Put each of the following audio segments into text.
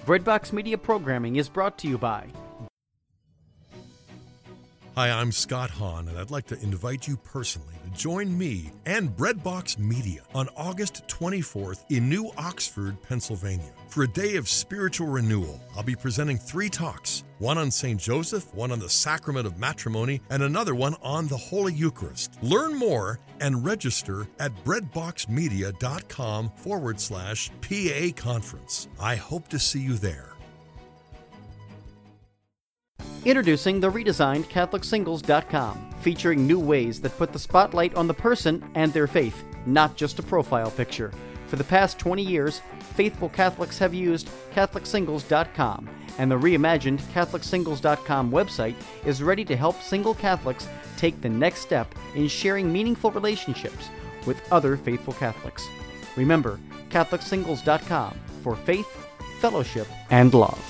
Breadbox Media programming is brought to you by... Hi, I'm Scott Hahn, and I'd like to invite you personally to join me and Breadbox Media on August 24th in New Oxford, Pennsylvania, for a day of spiritual renewal. I'll be presenting 3 talks, one on St. Joseph, one on the Sacrament of Matrimony, and another one on the Holy Eucharist. Learn more and register at breadboxmedia.com/PA conference. I hope to see you there. Introducing the redesigned CatholicSingles.com, featuring new ways that put the spotlight on the person and their faith, not just a profile picture. For the past 20 years, faithful Catholics have used CatholicSingles.com, and the reimagined CatholicSingles.com website is ready to help single Catholics take the next step in sharing meaningful relationships with other faithful Catholics. Remember, CatholicSingles.com for faith, fellowship, and love.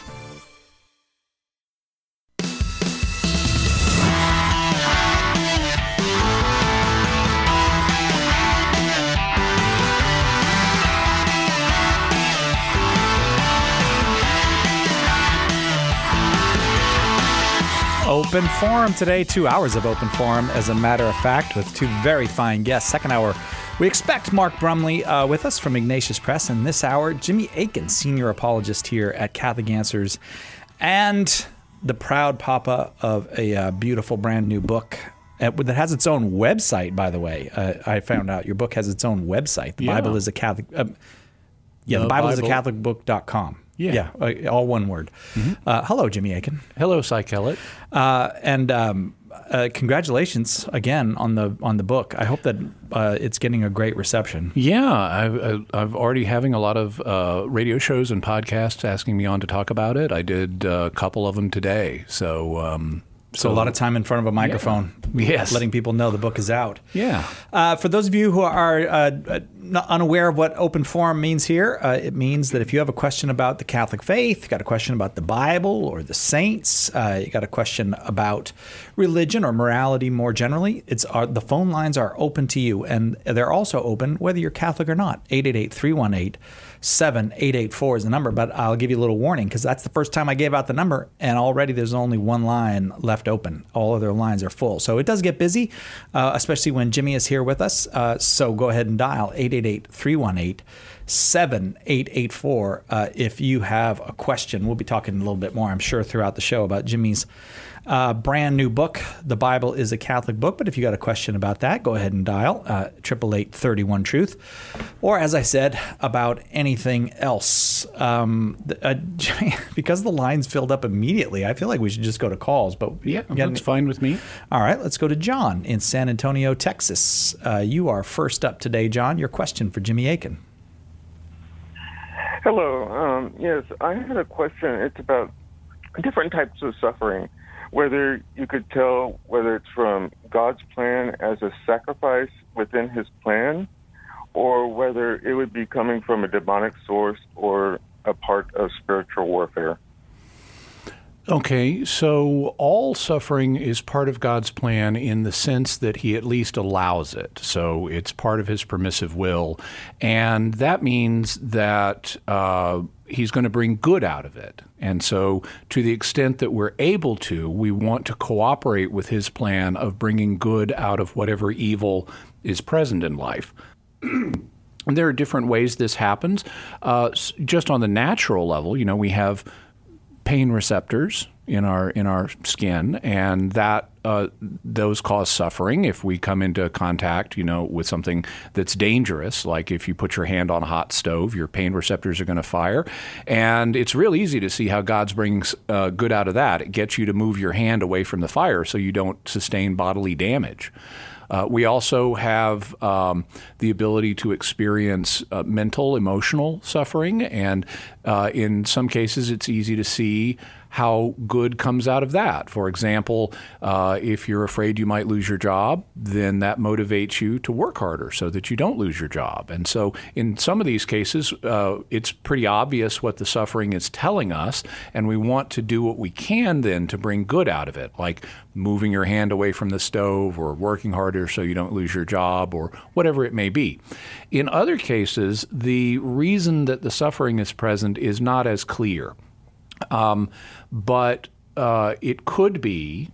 Open Forum today, 2 hours of Open Forum, as a matter of fact, with 2 very fine guests. Second hour, we expect Mark Brumley with us from Ignatius Press, and this hour, Jimmy Akin, senior apologist here at Catholic Answers, and the proud papa of a beautiful brand new book that has its own website, by the way. I found out your book has its own website. The Bible is a Catholic... the Bible is a CatholicBook.com. Yeah, all one word. Mm-hmm. Hello, Jimmy Akin. Hello, Cy Kellett. And congratulations again on the book. I hope that it's getting a great reception. Yeah, I've already having a lot of radio shows and podcasts asking me on to talk about it. I did a couple of them today, so a lot of time in front of a microphone, letting people know the book is out. Yeah. For those of you who are unaware of what Open Forum means here, it means that if you have a question about the Catholic faith, you got a question about the Bible or the saints, you got a question about religion or morality more generally, the phone lines are open to you, and they're also open whether you're Catholic or not. 888-318-7884 is the number, but I'll give you a little warning because that's the first time I gave out the number, and already there's only one line left open. All other lines are full. So it does get busy, especially when Jimmy is here with us. So go ahead and dial 888-318-7884 if you have a question. We'll be talking a little bit more, I'm sure, throughout the show about Jimmy's brand new book, The Bible is a Catholic Book. But if you got a question about that, go ahead and dial 888-31-TRUTH. Or, as I said, about anything else. Because the lines filled up immediately, I feel like we should just go to calls. But yeah, that's fine with me. All right, let's go to John in San Antonio, Texas. You are first up today, John. Your question for Jimmy Akin. Hello. Yes, I had a question. It's about different types of suffering, whether you could tell whether it's from God's plan as a sacrifice within his plan, or whether it would be coming from a demonic source or a part of spiritual warfare. Okay, so all suffering is part of God's plan in the sense that he at least allows it. So it's part of his permissive will. And that means that he's going to bring good out of it. And so to the extent that we're able to, we want to cooperate with his plan of bringing good out of whatever evil is present in life. And there are different ways this happens. Just on the natural level, we have pain receptors in our skin, and that those cause suffering if we come into contact, with something that's dangerous. Like if you put your hand on a hot stove, your pain receptors are going to fire, and it's real easy to see how God's bringing good out of that. It gets you to move your hand away from the fire so you don't sustain bodily damage. We also have the ability to experience mental, emotional suffering, and in some cases it's easy to see how good comes out of that. For example, if you're afraid you might lose your job, then that motivates you to work harder so that you don't lose your job. And so in some of these cases, it's pretty obvious what the suffering is telling us, and we want to do what we can then to bring good out of it, like moving your hand away from the stove or working harder so you don't lose your job or whatever it may be. In other cases, the reason that the suffering is present is not as clear. But it could be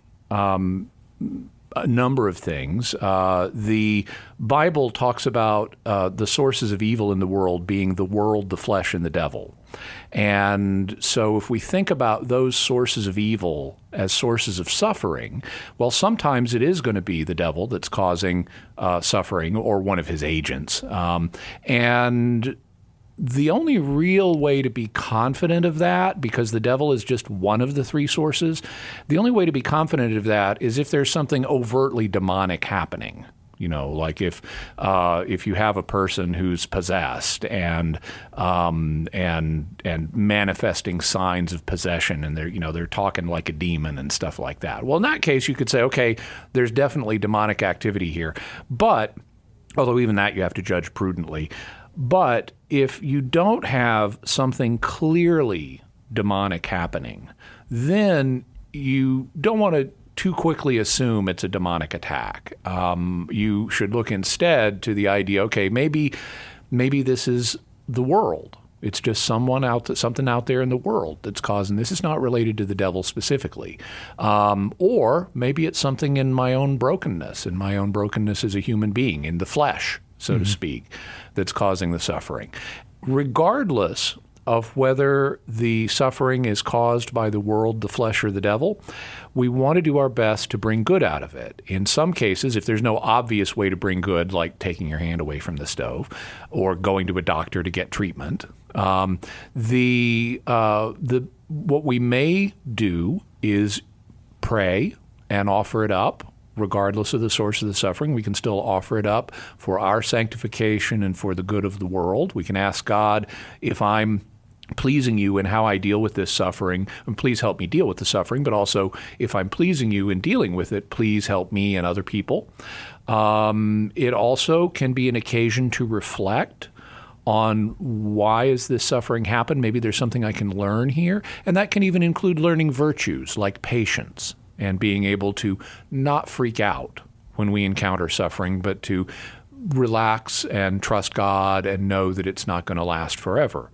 a number of things. The Bible talks about the sources of evil in the world being the world, the flesh, and the devil. And so if we think about those sources of evil as sources of suffering, well, sometimes it is going to be the devil that's causing suffering, or one of his agents. And the only real way to be confident of that, because the devil is just one of the three sources, the only way to be confident of that is if there's something overtly demonic happening. You know, like if you have a person who's possessed and manifesting signs of possession, and they're talking like a demon and stuff like that. Well, in that case, you could say, okay, there's definitely demonic activity here. But although even that you have to judge prudently. But if you don't have something clearly demonic happening, then you don't want to too quickly assume it's a demonic attack. You should look instead to the idea, okay, maybe this is the world. It's just something out there in the world that's causing this. It's not related to the devil specifically. Or maybe it's something in my own brokenness as a human being, in the flesh, so to speak, that's causing the suffering. Regardless of whether the suffering is caused by the world, the flesh, or the devil, we want to do our best to bring good out of it. In some cases, if there's no obvious way to bring good, like taking your hand away from the stove or going to a doctor to get treatment, what we may do is pray and offer it up. Regardless of the source of the suffering, we can still offer it up for our sanctification and for the good of the world. We can ask God, if I'm pleasing you in how I deal with this suffering, and please help me deal with the suffering, but also if I'm pleasing you in dealing with it, please help me and other people. It also can be an occasion to reflect on why is this suffering happen? Maybe there's something I can learn here. And that can even include learning virtues like patience and being able to not freak out when we encounter suffering, but to relax and trust God and know that it's not going to last forever.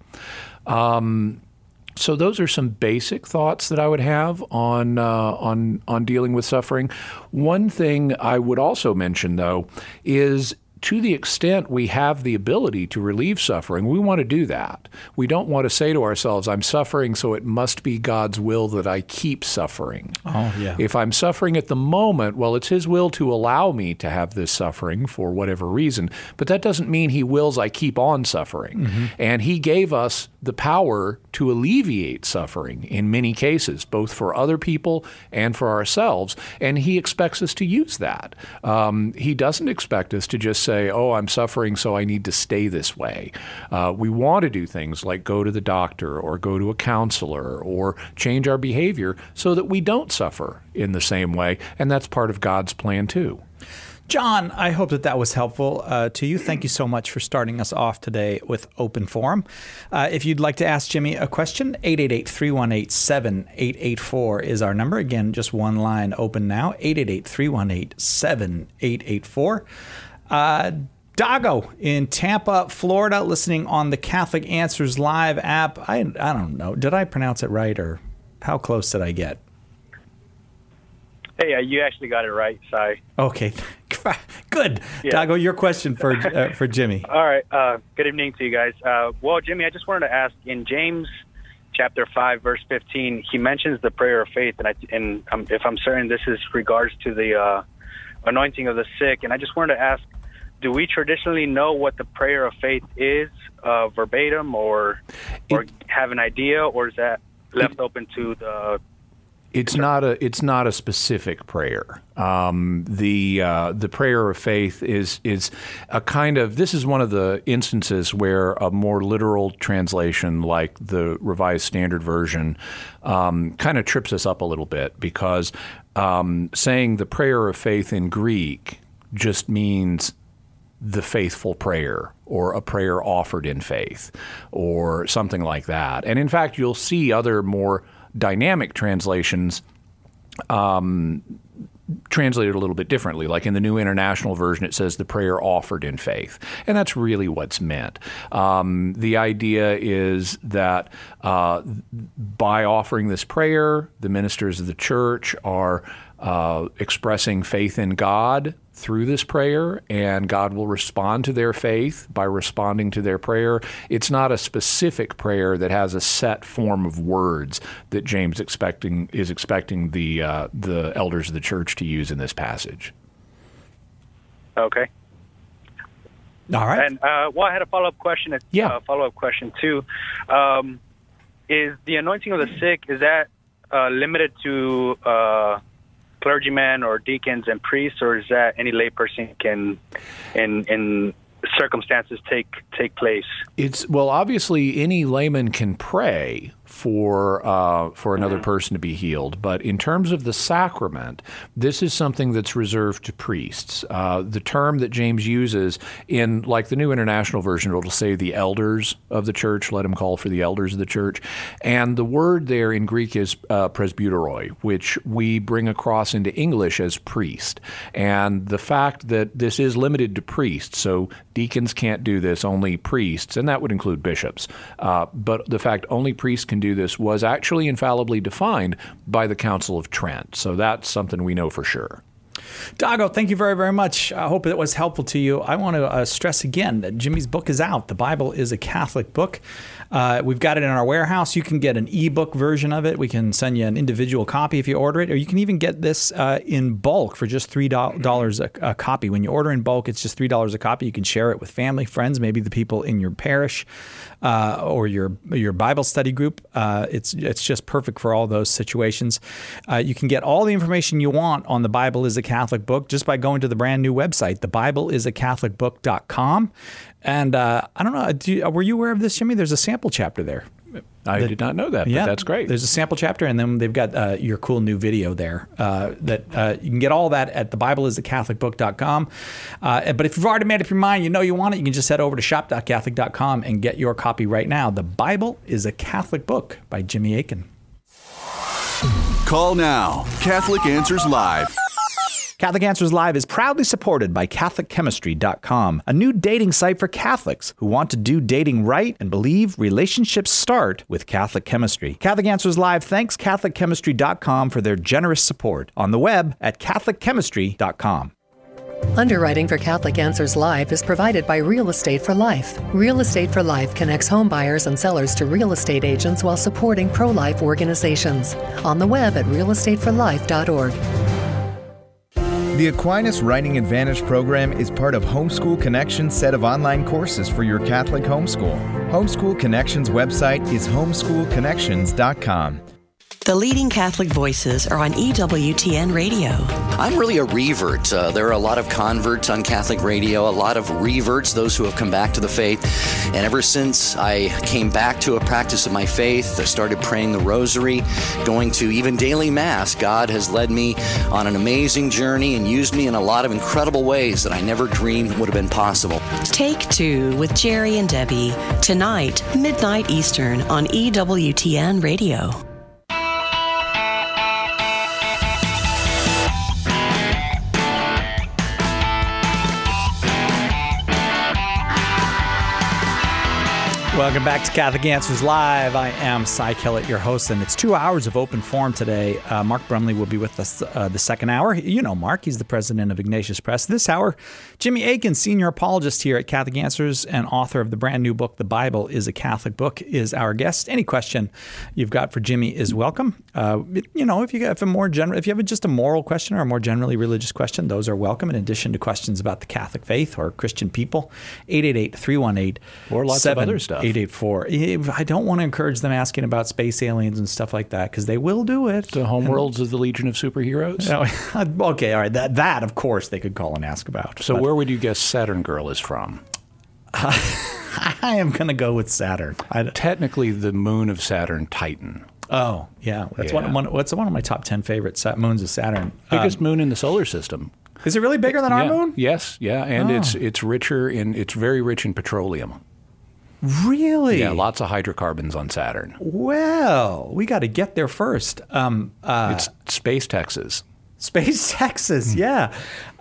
So those are some basic thoughts that I would have on dealing with suffering. One thing I would also mention, though, is to the extent we have the ability to relieve suffering, we want to do that. We don't want to say to ourselves, I'm suffering, so it must be God's will that I keep suffering. Oh, yeah. If I'm suffering at the moment, well, it's His will to allow me to have this suffering for whatever reason, but that doesn't mean He wills I keep on suffering. Mm-hmm. And He gave us the power to alleviate suffering in many cases, both for other people and for ourselves, and He expects us to use that. He doesn't expect us to just say, oh, I'm suffering, so I need to stay this way. We want to do things like go to the doctor or go to a counselor or change our behavior so that we don't suffer in the same way, and that's part of God's plan too. John, I hope that was helpful to you. Thank you so much for starting us off today with Open Forum. If you'd like to ask Jimmy a question, 888-318-7884 is our number. Again, just one line open now, 888-318-7884. Dago in Tampa, Florida, listening on the Catholic Answers Live app. I don't know. Did I pronounce it right, or how close did I get? Hey, you actually got it right. Sorry. Okay. Good. Yeah. Dago, your question for Jimmy. All right. Good evening to you guys. Well, Jimmy, I just wanted to ask, in James chapter 5, verse 15, he mentions the prayer of faith, and if I'm certain, this is regards to the anointing of the sick. And I just wanted to ask, do we traditionally know what the prayer of faith is, verbatim, or have an idea, or is that left open to the... It's not a specific prayer. The prayer of faith is a kind of, this is one of the instances where a more literal translation like the Revised Standard Version kind of trips us up a little bit, because saying the prayer of faith in Greek just means the faithful prayer, or a prayer offered in faith, or something like that. And in fact, you'll see other more dynamic translations translated a little bit differently. Like in the New International Version, it says the prayer offered in faith. And that's really what's meant. The idea is that by offering this prayer, the ministers of the church are expressing faith in God through this prayer, and God will respond to their faith by responding to their prayer. It's not a specific prayer that has a set form of words that James is expecting the elders of the church to use in this passage. Okay. All right. And I had a follow-up question. Follow-up question too. Is the anointing of the sick, is that limited to clergymen or deacons and priests, or is that any layperson can, in circumstances, take place? Obviously any layman can pray for another person to be healed. But in terms of the sacrament, this is something that's reserved to priests. The term that James uses in, like the New International Version, it'll say the elders of the church, let him call for the elders of the church. And the word there in Greek is presbyteroi, which we bring across into English as priest. And the fact that this is limited to priests, so deacons can't do this, only priests, and that would include bishops. But the fact only priests can do this was actually infallibly defined by the Council of Trent. So that's something we know for sure. Dago, thank you very, very much. I hope that was helpful to you. I want to stress again that Jimmy's book is out. The Bible is a Catholic book. We've got it in our warehouse. You can get an ebook version of it. We can send you an individual copy if you order it, or you can even get this in bulk for just $3 a copy. When you order in bulk, it's just $3 a copy. You can share it with family, friends, maybe the people in your parish or your Bible study group. It's just perfect for all those situations. You can get all the information you want on The Bible is a Catholic Book just by going to the brand new website, thebibleisacatholicbook.com. And I don't know, were you aware of this, Jimmy? There's a sample chapter there. I did not know that, but that's great. There's a sample chapter, and then they've got your cool new video there that you can get all that at thebibleisacatholicbook.com. But if you've already made up your mind, you want it, you can just head over to shop.catholic.com and get your copy right now. The Bible is a Catholic Book by Jimmy Akin. Call now. Catholic Answers Live. Catholic Answers Live is proudly supported by CatholicChemistry.com, a new dating site for Catholics who want to do dating right and believe relationships start with Catholic chemistry. Catholic Answers Live thanks CatholicChemistry.com for their generous support on the web at CatholicChemistry.com. Underwriting for Catholic Answers Live is provided by Real Estate for Life. Real Estate for Life connects home buyers and sellers to real estate agents while supporting pro-life organizations. On the web at realestateforlife.org. The Aquinas Writing Advantage program is part of Homeschool Connections' set of online courses for your Catholic homeschool. Homeschool Connections' website is homeschoolconnections.com. The leading Catholic voices are on EWTN Radio. I'm really a revert. There are a lot of converts on Catholic radio, a lot of reverts, those who have come back to the faith. And ever since I came back to a practice of my faith, I started praying the rosary, going to even daily Mass. God has led me on an amazing journey and used me in a lot of incredible ways that I never dreamed would have been possible. Take Two with Jerry and Debbie, tonight, midnight Eastern on EWTN Radio. Welcome back to Catholic Answers Live. I am Cy Kellett, your host, and it's 2 hours of open forum today. Mark Brumley will be with us the second hour. You know Mark, he's the president of Ignatius Press. This hour, Jimmy Akin, senior apologist here at Catholic Answers and author of the brand new book, The Bible is a Catholic Book, is our guest. Any question you've got for Jimmy is welcome. If you have just a moral question or a more generally religious question, those are welcome, in addition to questions about the Catholic faith or Christian people. 888-318 or lots of other stuff. 884. I don't want to encourage them asking about space aliens and stuff like that, because they will do it. The homeworlds of the Legion of Superheroes? Okay, all right. That, of course, they could call and ask about. So where would you guess Saturn Girl is from? I am going to go with Saturn. Technically, the moon of Saturn, Titan. Oh, yeah. That's one of my top 10 favorite moons of Saturn. Biggest moon in the solar system. Is it really bigger than our moon? Yes, yeah. And it's richer it's very rich in petroleum. Really? Yeah, lots of hydrocarbons on Saturn. Well, we got to get there first. It's Space Texas. Space Texas, yeah.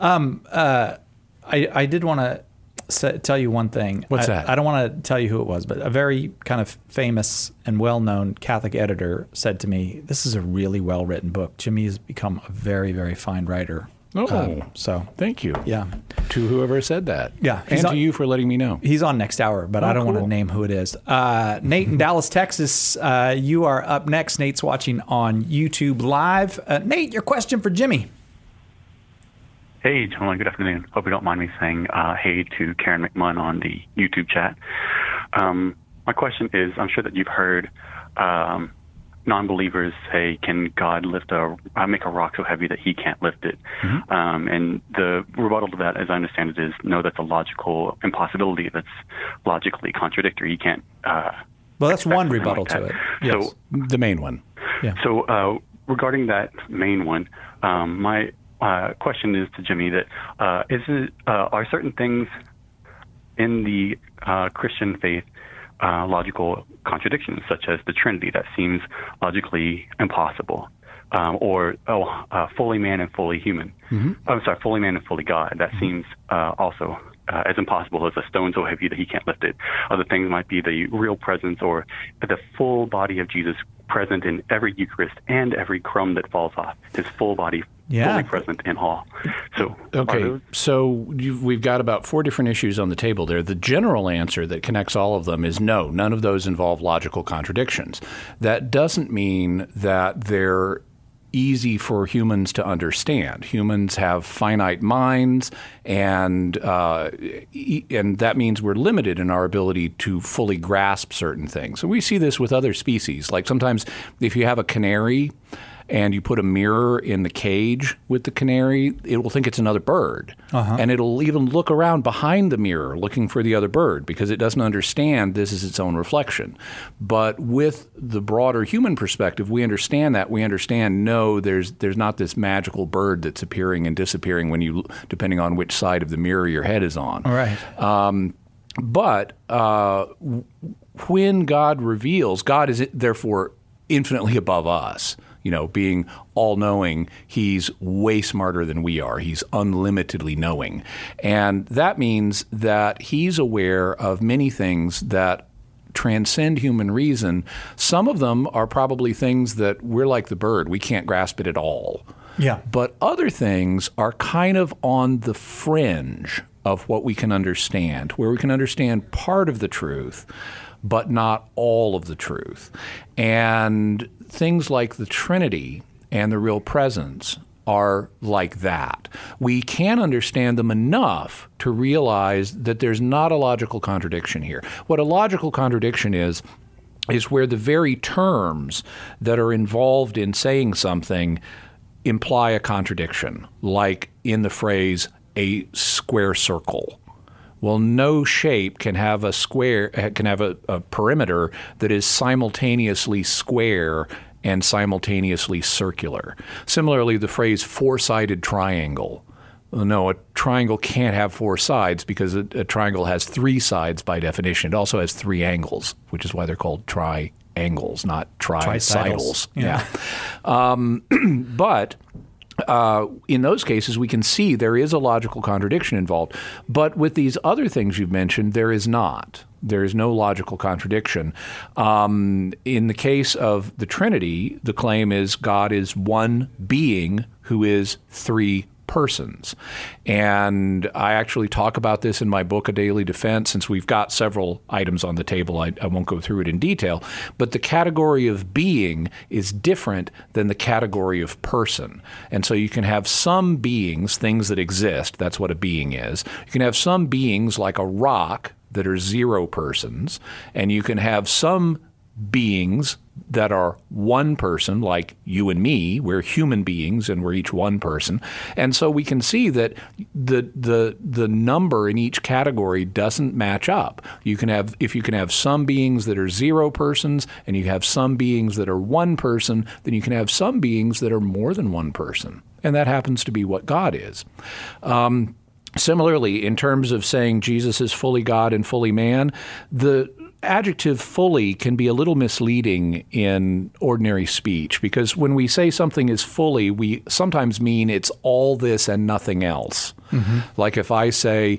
I did want to tell you one thing. What's that? I don't want to tell you who it was, but a very kind of famous and well-known Catholic editor said to me, "This is a really well-written book. Jimmy has become a very, very fine writer." So thank you. Yeah. To whoever said that. Yeah. And to you for letting me know. He's on next hour, but I don't want to name who it is. Nate in Dallas, Texas, you are up next. Nate's watching on YouTube Live. Nate, your question for Jimmy. Hey, gentlemen, good afternoon. Hope you don't mind me saying hey to Karen McMunn on the YouTube chat. My question is, I'm sure that you've heard non-believers say, can God make a rock so heavy that he can't lift it? Mm-hmm. And the rebuttal to that, as I understand it, is no, that's a logical impossibility. That's logically contradictory. You can't... well, that's one rebuttal to it. Yes. So, the main one. Yeah. So regarding that main one, my question is to Jimmy that are certain things in the Christian faith logical contradictions, such as the Trinity, that seems logically impossible, or fully man and fully human. Mm-hmm. I'm sorry, fully man and fully God. That seems also as impossible as a stone so heavy that he can't lift it. Other things might be the real presence or the full body of Jesus present in every Eucharist and every crumb that falls off. His full body fully present in all. So, we've got about 4 different issues on the table there. The general answer that connects all of them is no, none of those involve logical contradictions. That doesn't mean that they're easy for humans to understand. Humans have finite minds, and that means we're limited in our ability to fully grasp certain things. So we see this with other species. Like sometimes if you have a canary and you put a mirror in the cage with the canary, it will think it's another bird. Uh-huh. And it'll even look around behind the mirror looking for the other bird because it doesn't understand this is its own reflection. But with the broader human perspective, we understand that. We understand, no, there's not this magical bird that's appearing and disappearing depending on which side of the mirror your head is on. All right. But when God reveals, God is therefore infinitely above us. Being all-knowing, he's way smarter than we are. He's unlimitedly knowing. And that means that he's aware of many things that transcend human reason. Some of them are probably things that we're like the bird. We can't grasp it at all. Yeah. But other things are kind of on the fringe of what we can understand, where we can understand part of the truth, but not all of the truth. And things like the Trinity and the real presence are like that. We can understand them enough to realize that there's not a logical contradiction here. What a logical contradiction is where the very terms that are involved in saying something imply a contradiction, like in the phrase, a square circle. Well, no shape can have a perimeter that is simultaneously square and simultaneously circular. Similarly, the phrase four-sided triangle. Well, no, a triangle can't have 4 sides because a triangle has 3 sides by definition. It also has 3 angles, which is why they're called triangles, not tricidals. Yeah. But in those cases, we can see there is a logical contradiction involved. But with these other things you've mentioned, there is not. There is no logical contradiction. In the case of the Trinity, the claim is God is one being who is 3 persons. And I actually talk about this in my book, A Daily Defense, since we've got several items on the table. I won't go through it in detail. But the category of being is different than the category of person. And so you can have some beings, things that exist, that's what a being is. You can have some beings like a rock that are 0 persons, and you can have some beings that are 1 person, like you and me. We're human beings, and we're each 1 person. And so we can see that the number in each category doesn't match up. If you can have some beings that are 0 persons, and you have some beings that are 1 person, then you can have some beings that are more than 1 person. And that happens to be what God is. Similarly, in terms of saying Jesus is fully God and fully man, the adjective fully can be a little misleading in ordinary speech, because when we say something is fully, we sometimes mean it's all this and nothing else. Mm-hmm. Like if I say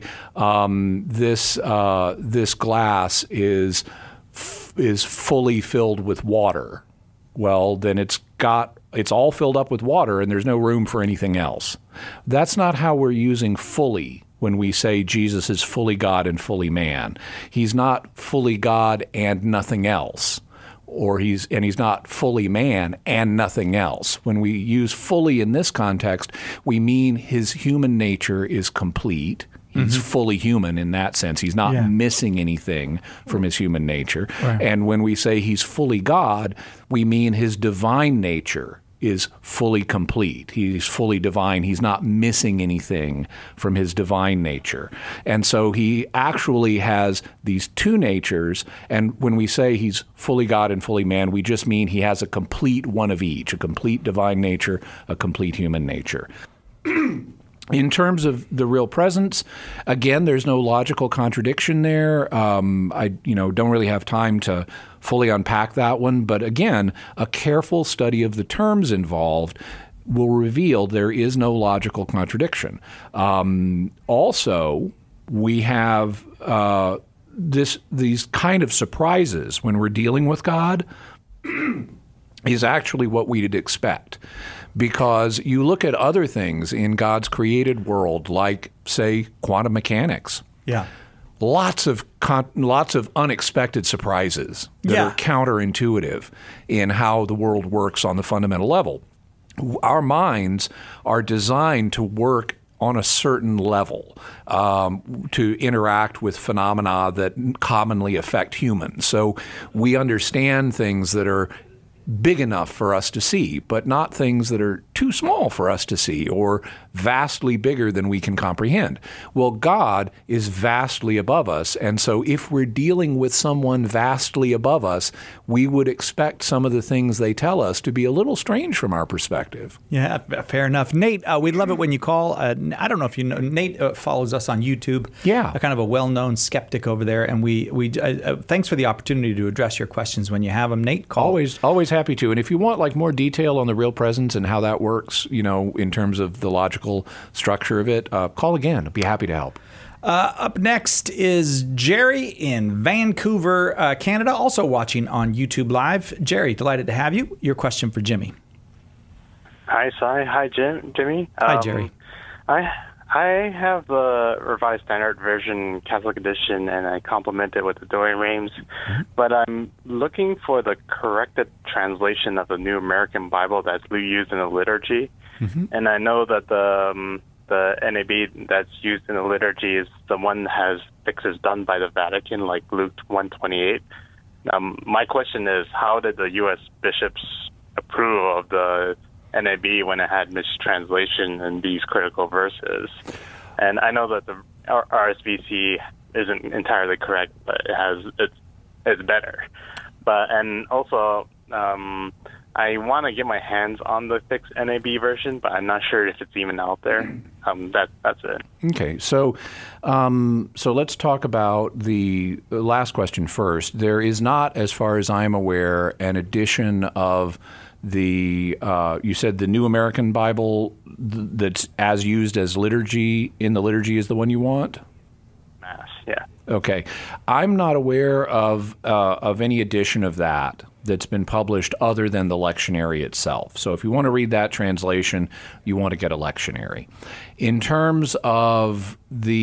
this glass is fully filled with water, well, then it's all filled up with water and there's no room for anything else. That's not how we're using fully when we say Jesus is fully God and fully man. He's not fully God and nothing else, he's not fully man and nothing else. When we use fully in this context, we mean his human nature is complete. He's fully human in that sense. He's not missing anything from his human nature. Right. And when we say he's fully God, we mean his divine nature is fully complete. He's fully divine. He's not missing anything from his divine nature. And so he actually has these two natures, and when we say he's fully God and fully man, we just mean he has a complete one of each, a complete divine nature, a complete human nature. In terms of the real presence, again, there's no logical contradiction there. I don't really have time to fully unpack that one. But again, a careful study of the terms involved will reveal there is no logical contradiction. Also, we have these kind of surprises when we're dealing with God is actually what we'd expect. Because you look at other things in God's created world, like, say, quantum mechanics. Yeah. Lots of unexpected surprises that are counterintuitive in how the world works on the fundamental level. Our minds are designed to work on a certain level to interact with phenomena that commonly affect humans. So we understand things that are big enough for us to see, but not things that are too small for us to see or vastly bigger than we can comprehend. Well, God is vastly above us, and so if we're dealing with someone vastly above us, we would expect some of the things they tell us to be a little strange from our perspective. Yeah, fair enough. Nate, we'd love it when you call. I don't know if you know, Nate follows us on YouTube. Yeah. Kind of a well-known skeptic over there, and we thanks for the opportunity to address your questions when you have them. Nate, call. Always happy to. And if you want like more detail on the real presence and how that works, in terms of the logical structure of it, call again. I'd be happy to help. Up next is Jerry in Vancouver, Canada, also watching on YouTube Live. Jerry, delighted to have you. Your question for Jimmy. Hi, Cy. Hi, Jimmy. Hi, Jerry. I have the Revised Standard Version Catholic Edition, and I complement it with the Douay-Rheims, but I'm looking for the corrected translation of the New American Bible that's used in the liturgy. And I know that the NAB that's used in the liturgy is the one that has fixes done by the Vatican, like Luke 1:28. My question is, how did the U.S. bishops approve of the NAB when it had mistranslation in these critical verses? And I know that the RSVC isn't entirely correct, but it's better. And also, I want to get my hands on the fixed NAB version, but I'm not sure if it's even out there. That's it. Okay, so let's talk about the last question first. There is not, as far as I'm aware, an edition of the you said the New American Bible that's as used as liturgy in the liturgy is the one you want? Mass, yeah. Okay, I'm not aware of any edition of that's been published other than the lectionary itself. So if you want to read that translation, you want to get a lectionary. In terms of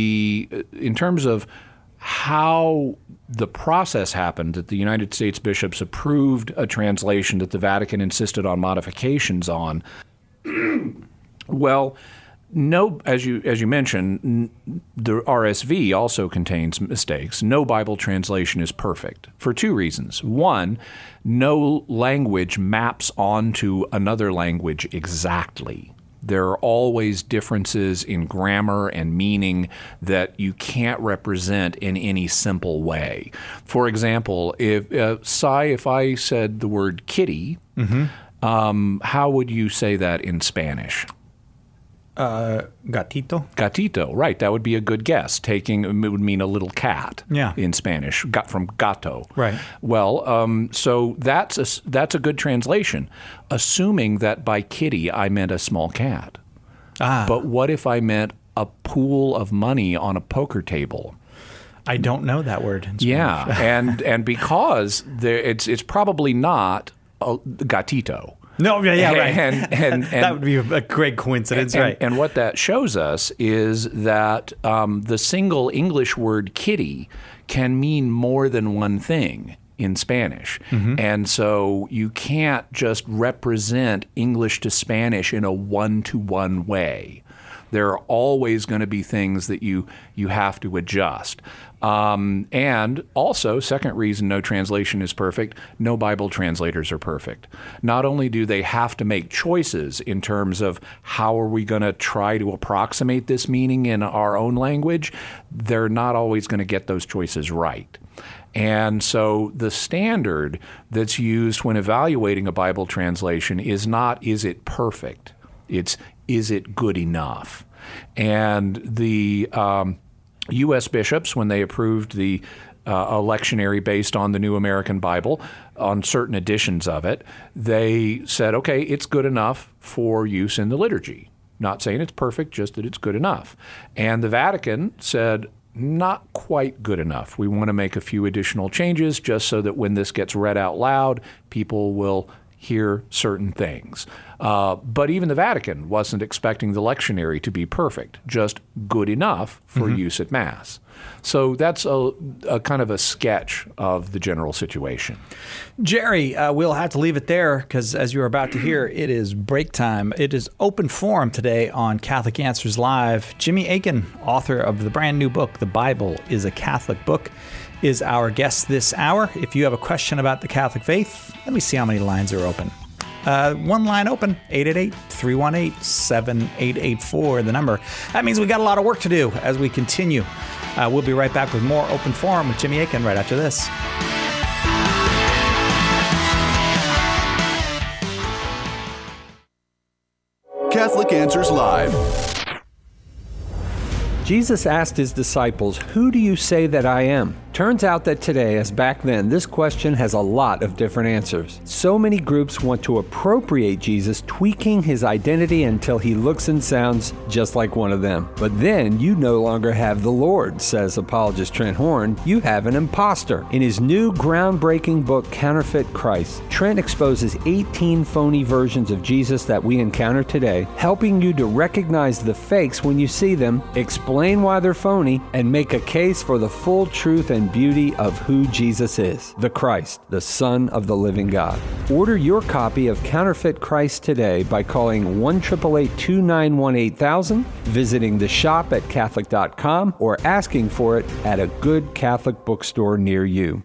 how the process happened, that the United States bishops approved a translation that the Vatican insisted on modifications on, well, no, as you mentioned, the RSV also contains mistakes. No Bible translation is perfect for two reasons. One, no language maps onto another language exactly. There are always differences in grammar and meaning that you can't represent in any simple way. For example, if I said the word kitty, how would you say that in Spanish? Gatito. Gatito, right. That would be a good guess. It would mean a little cat in Spanish, from gato. Right. Well, so that's a good translation, assuming that by kitty I meant a small cat. But what if I meant a pool of money on a poker table? I don't know that word in Spanish. Yeah, and because it's probably not a gatito. No, yeah, right. And that would be a great coincidence, right? And what that shows us is that the single English word kitty can mean more than one thing in Spanish. Mm-hmm. And so you can't just represent English to Spanish in a one-to-one way. There are always going to be things that you have to adjust. And also, second reason no translation is perfect, no Bible translators are perfect. Not only do they have to make choices in terms of how are we going to try to approximate this meaning in our own language, they're not always going to get those choices right. And so the standard that's used when evaluating a Bible translation is not, is it perfect? It's, is it good enough? And the U.S. bishops, when they approved the a lectionary based on the New American Bible, on certain editions of it, they said, okay, it's good enough for use in the liturgy. Not saying it's perfect, just that it's good enough. And the Vatican said, not quite good enough. We want to make a few additional changes just so that when this gets read out loud, people will hear certain things. But even the Vatican wasn't expecting the lectionary to be perfect, just good enough for use at Mass. So that's a kind of a sketch of the general situation. Jerry, we'll have to leave it there because as you're about to hear, it is break time. It is open forum today on Catholic Answers Live. Jimmy Akin, author of the brand new book, The Bible is a Catholic Book, is our guest this hour. If you have a question about the Catholic faith, let me see how many lines are open. One line open, 888-318-7884, the number. That means we got a lot of work to do as we continue. We'll be right back with more Open Forum with Jimmy Akin right after this. Catholic Answers Live. Jesus asked his disciples, "Who do you say that I am?" Turns out that today, as back then, this question has a lot of different answers. So many groups want to appropriate Jesus, tweaking his identity until he looks and sounds just like one of them. But then you no longer have the Lord, says apologist Trent Horn. You have an imposter. In his new groundbreaking book, Counterfeit Christ, Trent exposes 18 phony versions of Jesus that we encounter today, helping you to recognize the fakes when you see them, explain why they're phony, and make a case for the full truth and beauty of who Jesus is, the Christ, the Son of the living God. Order your copy of Counterfeit Christ today by calling 1-888-291-8000, visiting the shop at Catholic.com, or asking for it at a good Catholic bookstore near you.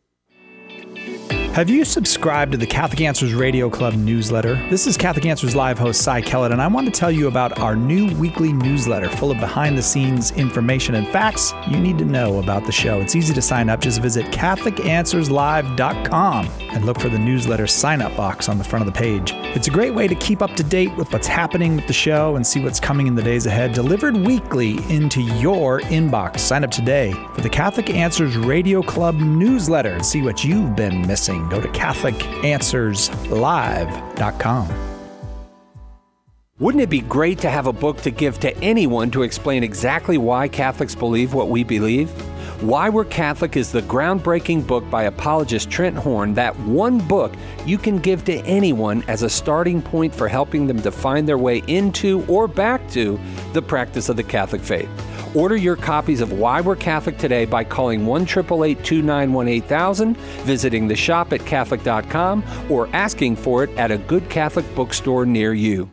Have you subscribed to the Catholic Answers Radio Club newsletter? This is Catholic Answers Live host Cy Kellett, and I want to tell you about our new weekly newsletter full of behind-the-scenes information and facts you need to know about the show. It's easy to sign up. Just visit CatholicAnswersLive.com and look for the newsletter sign-up box on the front of the page. It's a great way to keep up to date with what's happening with the show and see what's coming in the days ahead, delivered weekly into your inbox. Sign up today for the Catholic Answers Radio Club newsletter and see what you've been missing. Go to CatholicAnswersLive.com. Wouldn't it be great to have a book to give to anyone to explain exactly why Catholics believe what we believe? Why We're Catholic is the groundbreaking book by apologist Trent Horn, that one book you can give to anyone as a starting point for helping them to find their way into or back to the practice of the Catholic faith. Order your copies of Why We're Catholic today by calling 1-888-291-8000, visiting the shop at Catholic.com, or asking for it at a good Catholic bookstore near you.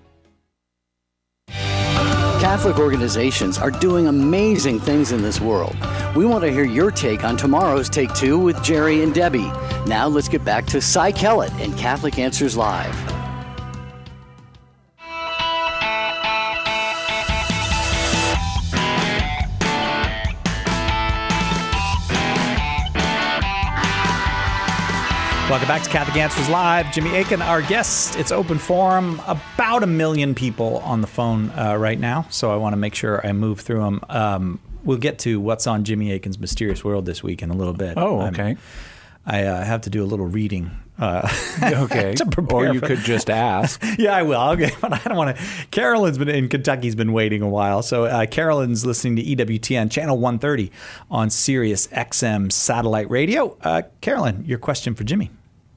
Catholic organizations are doing amazing things in this world. We want to hear your take on tomorrow's Take Two with Jerry and Debbie. Now let's get back to Cy Kellett and Catholic Answers Live. Welcome back to Catholic Answers Live. Jimmy Akin, our guest. It's open forum. About 1 million people on the phone right now, so I want to make sure I move through them. We'll get to what's on Jimmy Akin's Mysterious World this week in a little bit. Oh, okay. I have to do a little reading. Okay. To prepare or you could just ask. Yeah, I will. But I don't want to. Carolyn's been in Kentucky's been waiting a while. So Carolyn's listening to EWTN channel 130 on Sirius XM satellite radio. Carolyn, your question for Jimmy.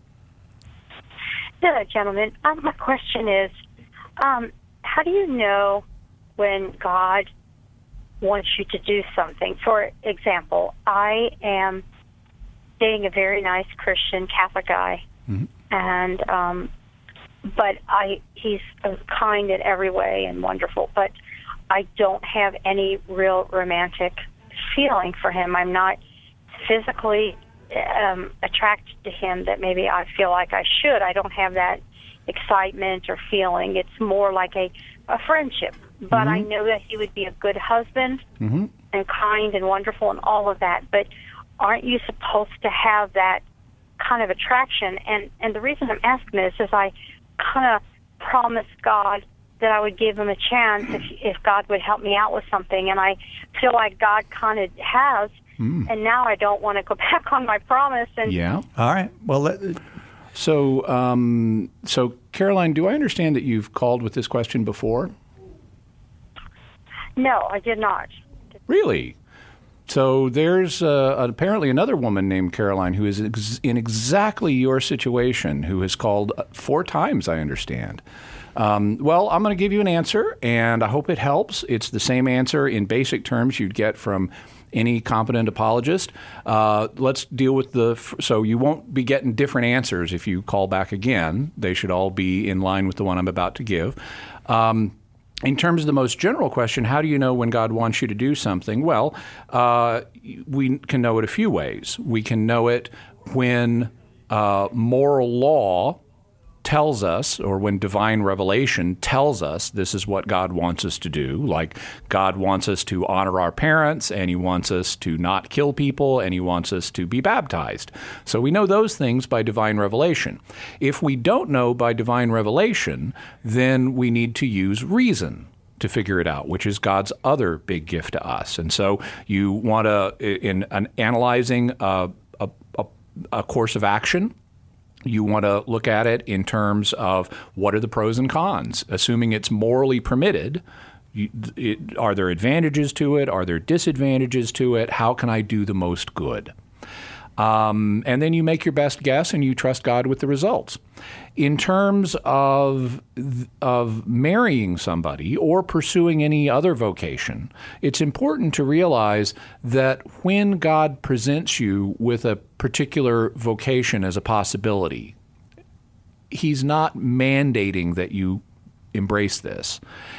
Hello, gentlemen. My question is, how do you know when God wants you to do something? For example, I am dating a very nice Christian Catholic guy, and but he's kind in every way and wonderful, but I don't have any real romantic feeling for him. I'm not physically attracted to him that maybe I feel like I should. I don't have that excitement or feeling. It's more like a friendship. But I know that he would be a good husband and kind and wonderful and all of that. But aren't you supposed to have that kind of attraction? And the reason I'm asking this is I kind of promised God that I would give him a chance if God would help me out with something. And I feel like God kind of has. And now I don't want to go back on my promise. And All right. Well, so Caroline, do I understand that you've called with this question before? No, I did not. Really? So there's apparently another woman named Caroline who is in exactly your situation, who has called 4 times, I understand. Well, I'm going to give you an answer, and I hope it helps. It's the same answer in basic terms you'd get from any competent apologist. Let's deal with so you won't be getting different answers if you call back again. They should all be in line with the one I'm about to give. In terms of the most general question, how do you know when God wants you to do something? Well, we can know it a few ways. We can know it when moral law tells us, or when divine revelation tells us this is what God wants us to do. Like God wants us to honor our parents, and he wants us to not kill people, and he wants us to be baptized. So we know those things by divine revelation. If we don't know by divine revelation, then we need to use reason to figure it out, which is God's other big gift to us. And so you want to, in analyzing a course of action, you want to look at it in terms of what are the pros and cons. Assuming it's morally permitted, are there advantages to it? Are there disadvantages to it? How can I do the most good? And then you make your best guess and you trust God with the results. In terms of marrying somebody or pursuing any other vocation, it's important to realize that when God presents you with a particular vocation as a possibility, he's not mandating that you embrace this.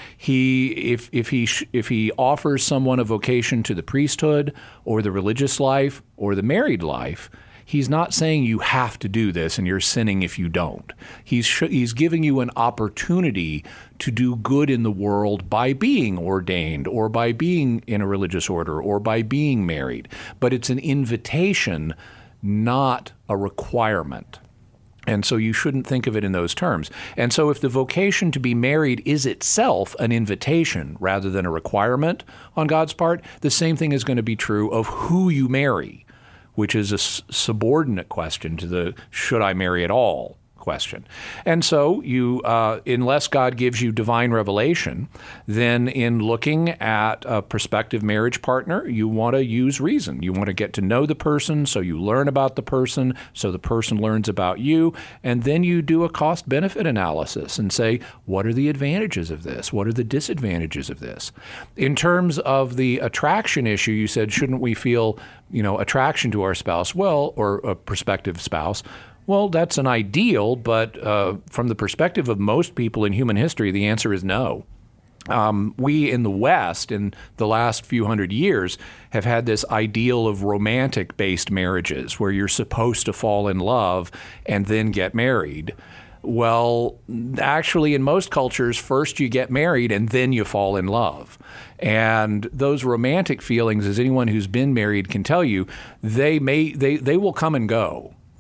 If he offers someone a vocation to the priesthood or the religious life or the married life, he's not saying you have to do this and you're sinning if you don't. He's giving you an opportunity to do good in the world by being ordained or by being in a religious order or by being married. But it's an invitation, not a requirement. And so you shouldn't think of it in those terms. And so if the vocation to be married is itself an invitation rather than a requirement on God's part, the same thing is going to be true of who you marry, which is a subordinate question to the should I marry at all question. And so you, unless God gives you divine revelation, then in looking at a prospective marriage partner, you want to use reason. You want to get to know the person, so you learn about the person, so the person learns about you, and then you do a cost-benefit analysis and say, what are the advantages of this? What are the disadvantages of this? In terms of the attraction issue, you said, shouldn't we feel, attraction to our spouse? Well, or a prospective spouse. Well, that's an ideal, but from the perspective of most people in human history, the answer is no. We in the West, in the last few hundred years, have had this ideal of romantic-based marriages where you're supposed to fall in love and then get married. Well, actually, in most cultures, first you get married and then you fall in love. And those romantic feelings, as anyone who's been married can tell you, they will come and go.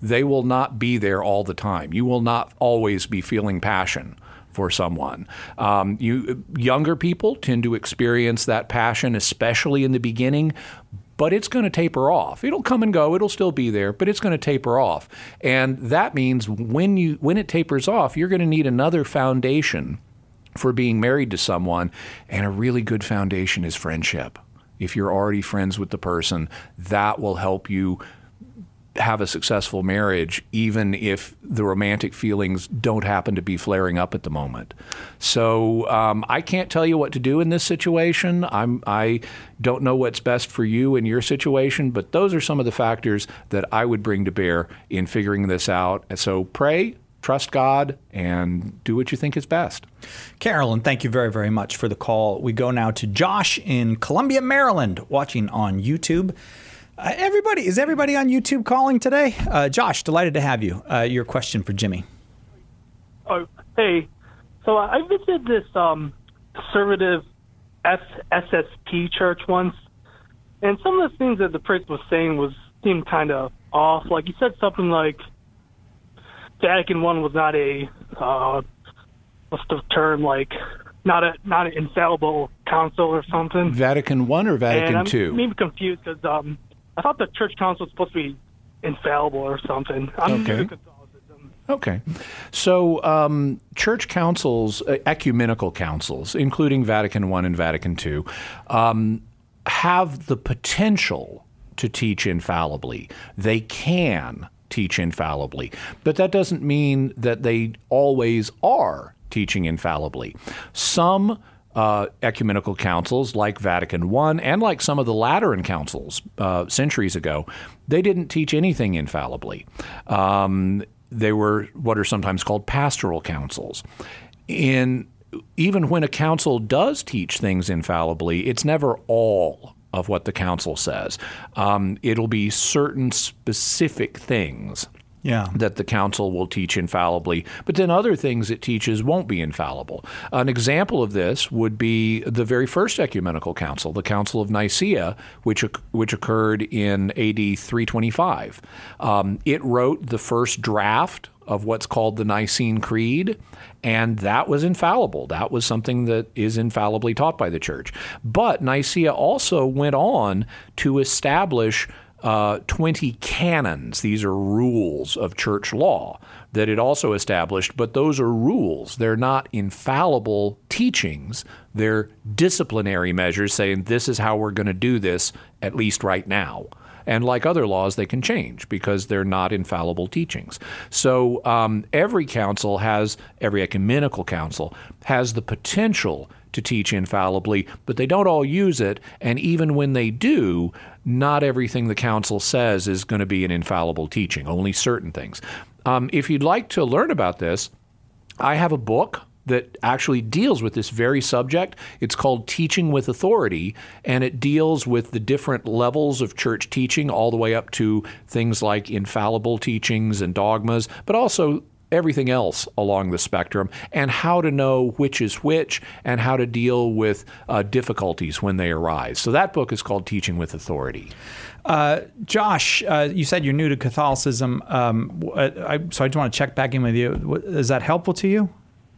they will not be there all the time. You will not always be feeling passion for someone. Younger people tend to experience that passion, especially in the beginning, but it's going to taper off. It'll come and go. It'll still be there, but it's going to taper off. And that means when it tapers off, you're going to need another foundation for being married to someone, and a really good foundation is friendship. If you're already friends with the person, that will help you have a successful marriage, even if the romantic feelings don't happen to be flaring up at the moment. So I can't tell you what to do in this situation. I don't know what's best for you in your situation, but those are some of the factors that I would bring to bear in figuring this out. And so pray, trust God, and do what you think is best. Carolyn, thank you very, very much for the call. We go now to Josh in Columbia, Maryland, watching on YouTube. Is everybody on YouTube calling today? Josh, delighted to have you. Your question for Jimmy. Oh, hey. So I visited this conservative SSP church once, and some of the things that the priest was saying seemed kind of off. Like, he said something like Vatican I was not a what's the term, like not an infallible council or something. Vatican I or Vatican II? I'm maybe confused because I thought the church council was supposed to be infallible or something. Okay. So church councils, ecumenical councils, including Vatican I and Vatican II, have the potential to teach infallibly. They can teach infallibly, but that doesn't mean that they always are teaching infallibly. Some ecumenical councils, like Vatican I and like some of the Lateran councils centuries ago, they didn't teach anything infallibly. They were what are sometimes called pastoral councils. Even when a council does teach things infallibly, it's never all of what the council says. It'll be certain specific things that the council will teach infallibly, but then other things it teaches won't be infallible. An example of this would be the very first ecumenical council, the Council of Nicaea, which occurred in AD 325. It wrote the first draft of what's called the Nicene Creed, and that was infallible. That was something that is infallibly taught by the church. But Nicaea also went on to establish 20 canons. These are rules of church law that it also established, but those are rules. They're not infallible teachings. They're disciplinary measures saying this is how we're going to do this, at least right now. And like other laws, they can change because they're not infallible teachings. So every ecumenical council has the potential to teach infallibly, but they don't all use it. And even when they do, not everything the council says is going to be an infallible teaching, only certain things. If you'd like to learn about this, I have a book that actually deals with this very subject. It's called Teaching with Authority, and it deals with the different levels of church teaching all the way up to things like infallible teachings and dogmas, but also everything else along the spectrum, and how to know which is which and how to deal with difficulties when they arise. So that book is called Teaching with Authority. Josh, you said you're new to Catholicism, so I just want to check back in with you. Is that helpful to you?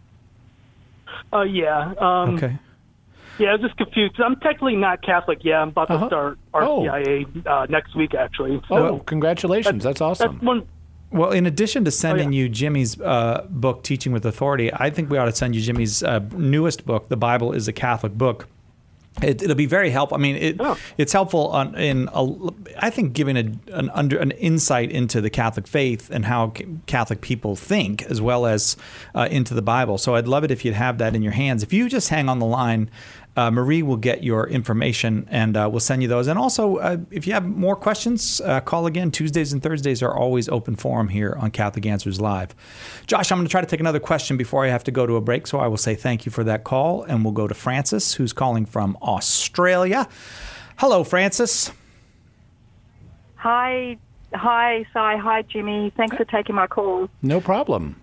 Yeah. Okay. Yeah, I was just confused. I'm technically not Catholic. Yeah, I'm about to start RCIA next week, actually. So congratulations. That's awesome. Well, in addition to sending you Jimmy's book, Teaching with Authority, I think we ought to send you Jimmy's newest book, The Bible is a Catholic Book. It'll be very helpful. I mean, it's helpful I think giving an insight into the Catholic faith and how Catholic people think, as well as into the Bible. So I'd love it if you'd have that in your hands. If you just hang on the line, Marie will get your information and we'll send you those. And also, if you have more questions, call again. Tuesdays and Thursdays are always open forum here on Catholic Answers Live. Josh, I'm going to try to take another question before I have to go to a break, so I will say thank you for that call, and we'll go to Francis, who's calling from Australia. Hello, Francis. Hi, Si. Hi, Jimmy. Thanks for taking my call. No problem.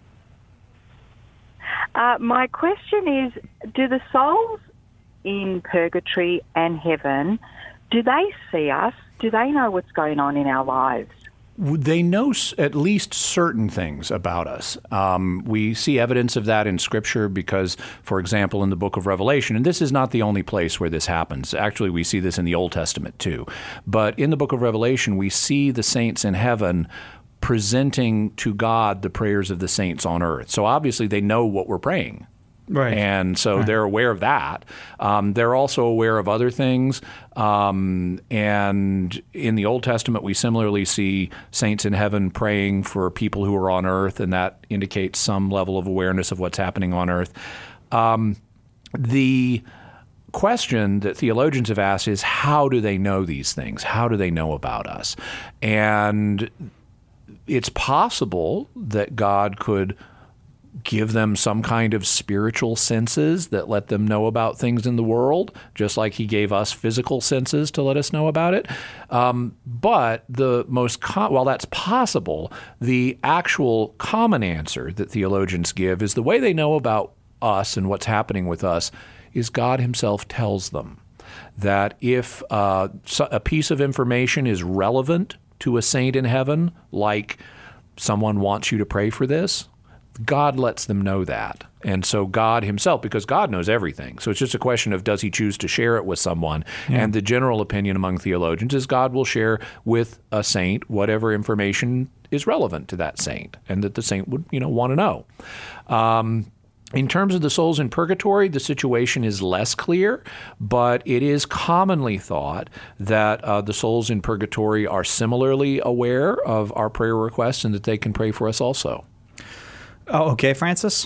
My question is, do the souls in purgatory and heaven, do they see us? Do they know what's going on in our lives? They know at least certain things about us. We see evidence of that in Scripture because, for example, in the book of Revelation, and this is not the only place where this happens. Actually, we see this in the Old Testament too. But in the book of Revelation, we see the saints in heaven presenting to God the prayers of the saints on earth. So obviously they know what we're praying. Right. And so they're aware of that. They're also aware of other things. And in the Old Testament, we similarly see saints in heaven praying for people who are on earth, and that indicates some level of awareness of what's happening on earth. The question that theologians have asked is, how do they know these things? How do they know about us? And it's possible that God could give them some kind of spiritual senses that let them know about things in the world, just like he gave us physical senses to let us know about it. But the most while that's possible, the actual common answer that theologians give is the way they know about us and what's happening with us is God himself tells them that if a piece of information is relevant to a saint in heaven, like someone wants you to pray for this, God lets them know that. And so God himself, because God knows everything, so it's just a question of does he choose to share it with someone? Yeah. And the general opinion among theologians is God will share with a saint whatever information is relevant to that saint and that the saint would want to know. In terms of the souls in purgatory, the situation is less clear, but it is commonly thought that the souls in purgatory are similarly aware of our prayer requests and that they can pray for us also. Oh, okay, Francis?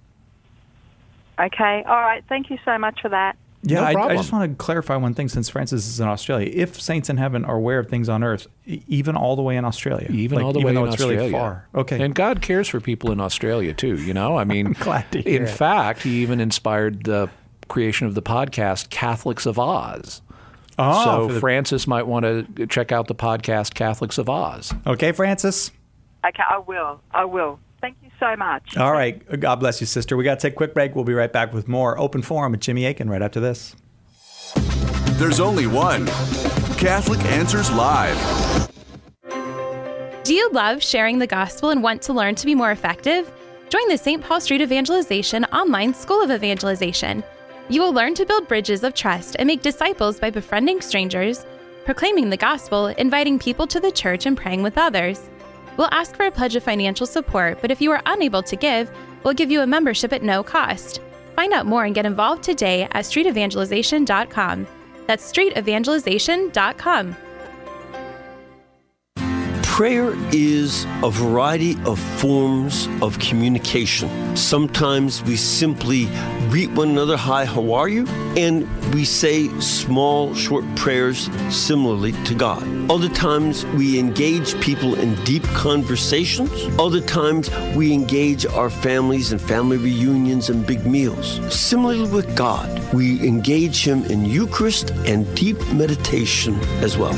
Okay. All right. Thank you so much for that. Yeah, No problem. I just want to clarify one thing since Francis is in Australia. If saints in heaven are aware of things on earth, even all the way in Australia. Even all the way in though Australia. It's really far. Okay. And God cares for people in Australia too, I mean, I'm glad to hear in it. fact, he even inspired the creation of the podcast Catholics of Oz. Oh, so Francis might want to check out the podcast Catholics of Oz. Okay, Francis? Okay, I will. Thank you so much. All right. God bless you, sister. We got to take a quick break. We'll be right back with more Open Forum with Jimmy Akin right after this. There's only one Catholic Answers Live. Do you love sharing the gospel and want to learn to be more effective? Join the St. Paul Street Evangelization online School of Evangelization. You will learn to build bridges of trust and make disciples by befriending strangers, proclaiming the gospel, inviting people to the church, and praying with others. We'll ask for a pledge of financial support, but if you are unable to give, we'll give you a membership at no cost. Find out more and get involved today at streetevangelization.com. That's streetevangelization.com. Prayer is a variety of forms of communication. Sometimes we simply greet one another, hi, how are you? And we say small, short prayers similarly to God. Other times we engage people in deep conversations. Other times we engage our families in family reunions and big meals. Similarly with God, we engage Him in Eucharist and deep meditation as well.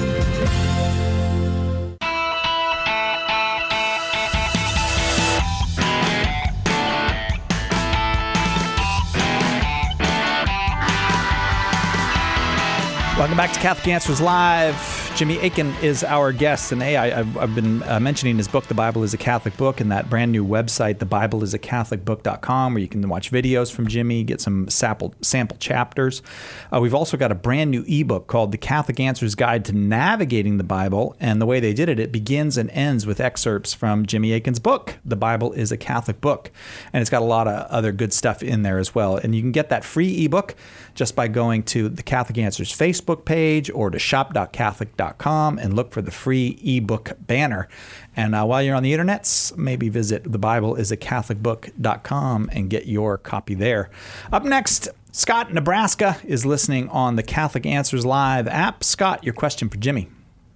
Welcome back to Catholic Answers Live. Jimmy Akin is our guest, and I've been mentioning his book, The Bible is a Catholic Book, and that brand new website, thebibleisacatholicbook.com, where you can watch videos from Jimmy, get some sample chapters. We've also got a brand new ebook called The Catholic Answers Guide to Navigating the Bible, and the way they did it, it begins and ends with excerpts from Jimmy Akin's book, The Bible is a Catholic Book, and it's got a lot of other good stuff in there as well. And you can get that free ebook just by going to the Catholic Answers Facebook page or to shop.catholic.com and look for the free ebook banner. And while you're on the internets, maybe visit thebibleisacatholicbook.com and get your copy there. Up next, Scott, Nebraska, is listening on the Catholic Answers Live app. Scott, your question for Jimmy.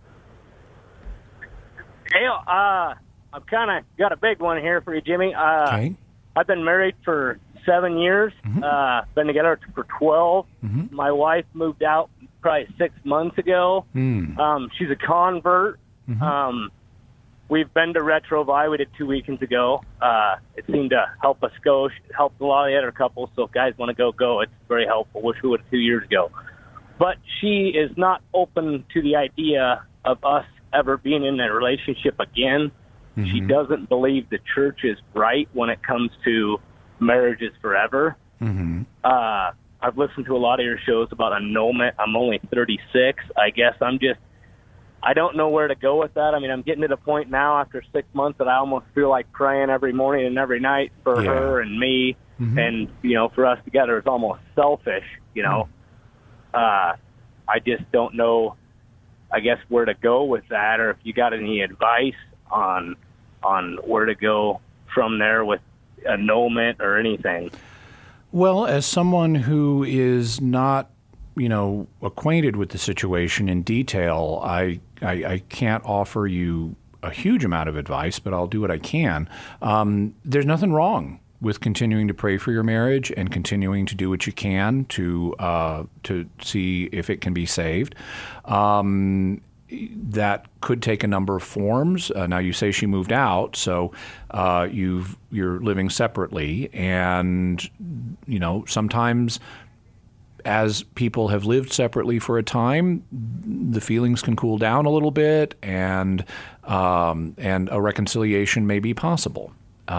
Hey, I've kind of got a big one here for you, Jimmy. Okay. I've been married for 7 years. Been together for 12. My wife moved out probably 6 months ago. She's a convert. We've been to Retrovi. We did 2 weekends ago. It seemed to help us go. It helped a lot of the other couples. So if guys want to go. It's very helpful. Wish we would have 2 years ago. But she is not open to the idea of us ever being in a relationship again. She doesn't believe the church is right when it comes to marriage is forever. I've listened to a lot of your shows about annulment. I'm only 36. I guess I don't know where to go with that. I mean, I'm getting to the point now after 6 months that I almost feel like praying every morning and every night for her and me. And, for us together, it's almost selfish, I just don't know, I guess, where to go with that, or if you got any advice on where to go from there with annulment or anything. Well, as someone who is not, acquainted with the situation in detail, I can't offer you a huge amount of advice, but I'll do what I can. There's nothing wrong with continuing to pray for your marriage and continuing to do what you can to see if it can be saved. That could take a number of forms. Now, you say she moved out, so you're living separately, and sometimes, as people have lived separately for a time, the feelings can cool down a little bit, and a reconciliation may be possible.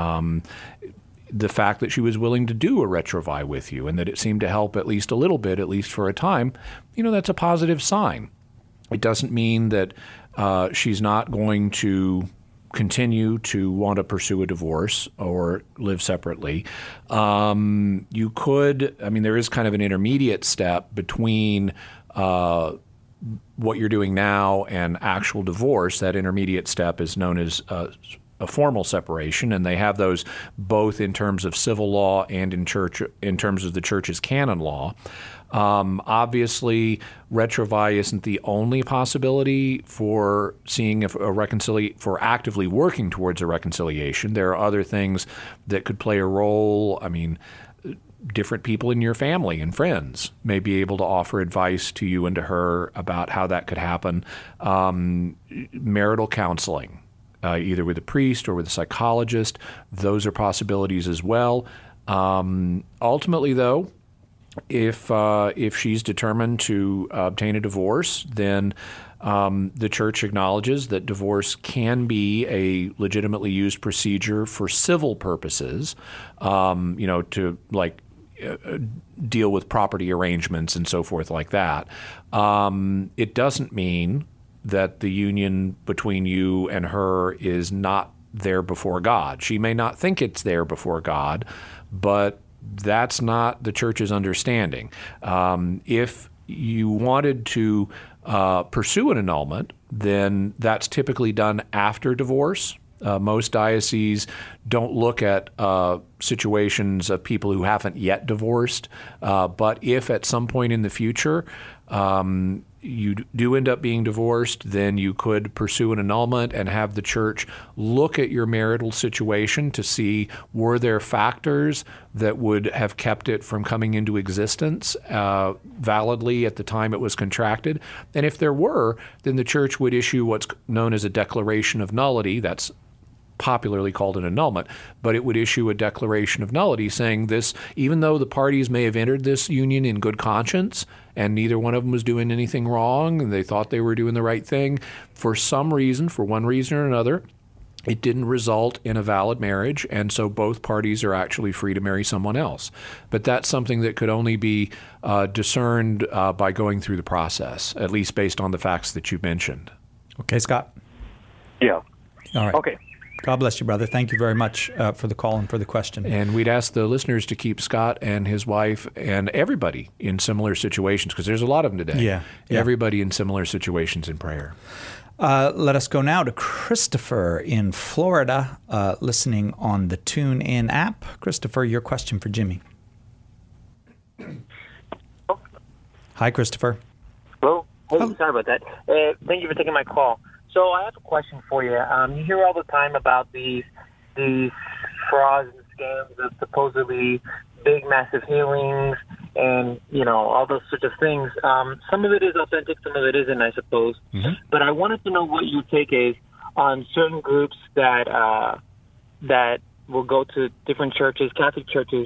The fact that she was willing to do a retrouvaille with you and that it seemed to help at least a little bit, at least for a time, that's a positive sign. It doesn't mean that she's not going to continue to want to pursue a divorce or live separately. You could, there is kind of an intermediate step between what you're doing now and actual divorce. That intermediate step is known as a formal separation, and they have those both in terms of civil law and in terms of the church's canon law. Obviously, retrouvaille isn't the only possibility for seeing if for actively working towards a reconciliation. There are other things that could play a role. Different people in your family and friends may be able to offer advice to you and to her about how that could happen. Marital counseling, either with a priest or with a psychologist, those are possibilities as well. Ultimately, though, if she's determined to obtain a divorce, then the church acknowledges that divorce can be a legitimately used procedure for civil purposes, to deal with property arrangements and so forth like that. It doesn't mean that the union between you and her is not there before God. She may not think it's there before God, but that's not the church's understanding. If you wanted to pursue an annulment, then that's typically done after divorce. Most dioceses don't look at situations of people who haven't yet divorced, but if at some point in the future you do end up being divorced, then you could pursue an annulment and have the church look at your marital situation to see were there factors that would have kept it from coming into existence validly at the time it was contracted. And if there were, then the church would issue what's known as a declaration of nullity. That's popularly called an annulment, but it would issue a declaration of nullity saying this, even though the parties may have entered this union in good conscience and neither one of them was doing anything wrong and they thought they were doing the right thing, for some reason, for one reason or another, it didn't result in a valid marriage, and so both parties are actually free to marry someone else. But that's something that could only be discerned by going through the process, at least based on the facts that you mentioned. Okay, Scott? Yeah. All right. Okay. God bless you, brother. Thank you very much for the call and for the question. And we'd ask the listeners to keep Scott and his wife and everybody in similar situations, because there's a lot of them today. Yeah. Everybody in similar situations in prayer. Let us go now to Christopher in Florida, listening on the TuneIn app. Christopher, your question for Jimmy. Hi, Christopher. Hello. Hey, sorry about that. Thank you for taking my call. So I have a question for you. You hear all the time about these frauds and scams of supposedly big, massive healings and, all those sorts of things. Some of it is authentic, some of it isn't, I suppose. Mm-hmm. But I wanted to know what your take is on certain groups that will go to different churches, Catholic churches,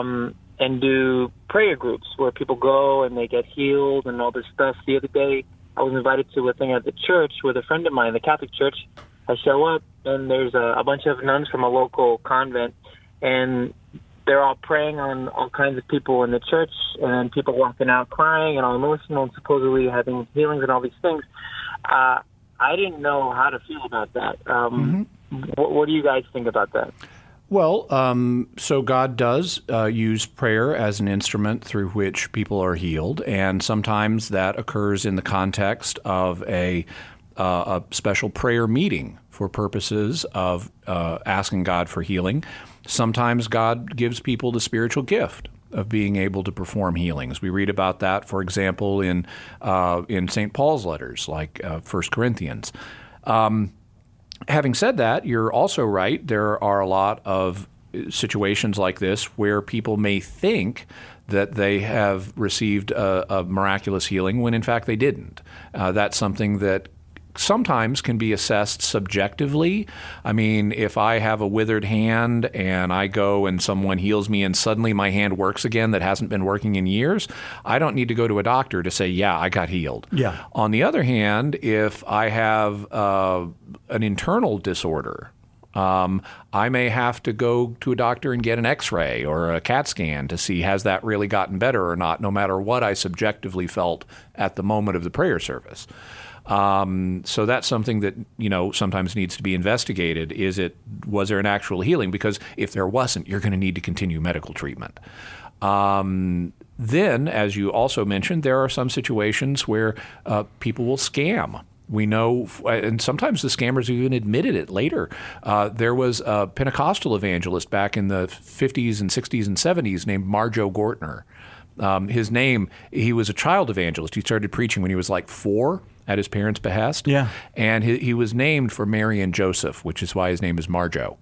and do prayer groups where people go and they get healed and all this stuff. The other day, I was invited to a thing at the church with a friend of mine, the Catholic Church. I show up, and there's a bunch of nuns from a local convent, and they're all praying on all kinds of people in the church, and people walking out crying and all emotional and supposedly having healings and all these things. I didn't know how to feel about that. What do you guys think about that? Well, so God does use prayer as an instrument through which people are healed, and sometimes that occurs in the context of a special prayer meeting for purposes of asking God for healing. Sometimes God gives people the spiritual gift of being able to perform healings. We read about that, for example, in St. Paul's letters, like 1 Corinthians. Having said that, you're also right. There are a lot of situations like this where people may think that they have received a miraculous healing when in fact they didn't. That's something that sometimes can be assessed subjectively. I mean, if I have a withered hand and I go and someone heals me and suddenly my hand works again that hasn't been working in years, I don't need to go to a doctor to say, yeah, I got healed. Yeah. On the other hand, if I have an internal disorder, I may have to go to a doctor and get an X-ray or a CAT scan to see has that really gotten better or not, no matter what I subjectively felt at the moment of the prayer service. So that's something that, sometimes needs to be investigated. Was there an actual healing? Because if there wasn't, you're going to need to continue medical treatment. Then, as you also mentioned, there are some situations where people will scam. We know, and sometimes the scammers even admitted it later. There was a Pentecostal evangelist back in the 50s and 60s and 70s named Marjo Gortner. His name, he was a child evangelist. He started preaching when he was like 4 at his parents' behest. Yeah. And he was named for Mary and Joseph, which is why his name is Marjo.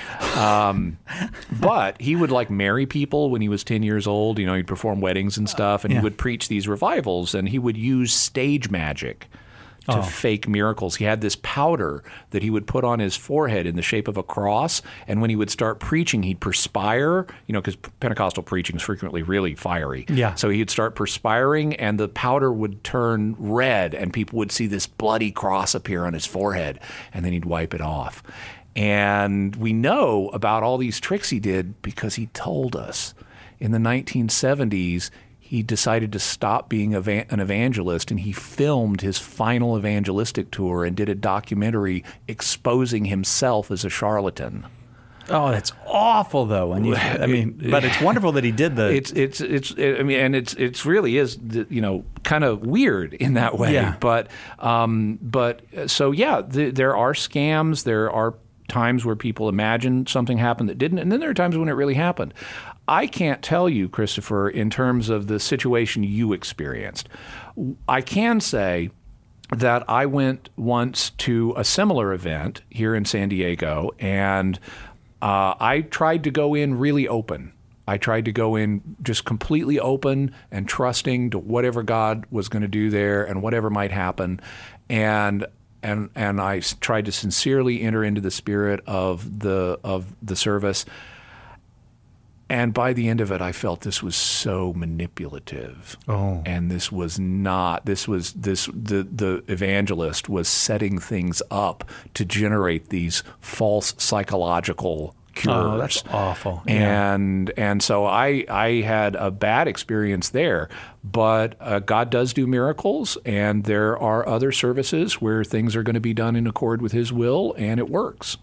But he would marry people when he was 10 years old. He'd perform weddings and stuff, and he would preach these revivals, and he would use stage magic to fake miracles. He had this powder that he would put on his forehead in the shape of a cross, and when he would start preaching, he'd perspire, because Pentecostal preaching is frequently really fiery. Yeah. So he'd start perspiring, and the powder would turn red, and people would see this bloody cross appear on his forehead, and then he'd wipe it off. And we know about all these tricks he did because he told us. In the 1970s, he decided to stop being an evangelist, and he filmed his final evangelistic tour and did a documentary exposing himself as a charlatan. Oh, that's awful, though. But it's wonderful that he did the. It's really is, kind of weird in that way. Yeah. But so yeah, there are scams. There are times where people imagine something happened that didn't, and then there are times when it really happened. I can't tell you, Christopher, in terms of the situation you experienced. I can say that I went once to a similar event here in San Diego, and I tried to go in really open. I tried to go in just completely open and trusting to whatever God was going to do there and whatever might happen. And I tried to sincerely enter into the spirit of the service. And by the end of it, I felt this was so manipulative. Oh. And this was not, the evangelist was setting things up to generate these false psychological cures. Oh, that's awful. And so I had a bad experience there. But God does do miracles, and there are other services where things are going to be done in accord with His will, and it works.